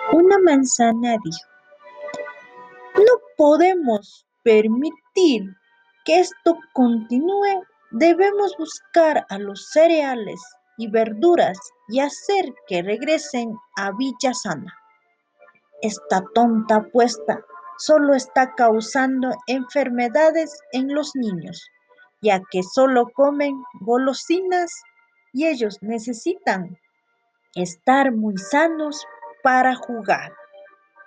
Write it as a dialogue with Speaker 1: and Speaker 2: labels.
Speaker 1: Una manzana dijo, no podemos permitir que esto continúe. Debemos buscar a los cereales y verduras y hacer que regresen a Villa Sana. Esta tonta apuesta solo está causando enfermedades en los niños, ya que solo comen golosinas y ellos necesitan estar muy sanos para jugar.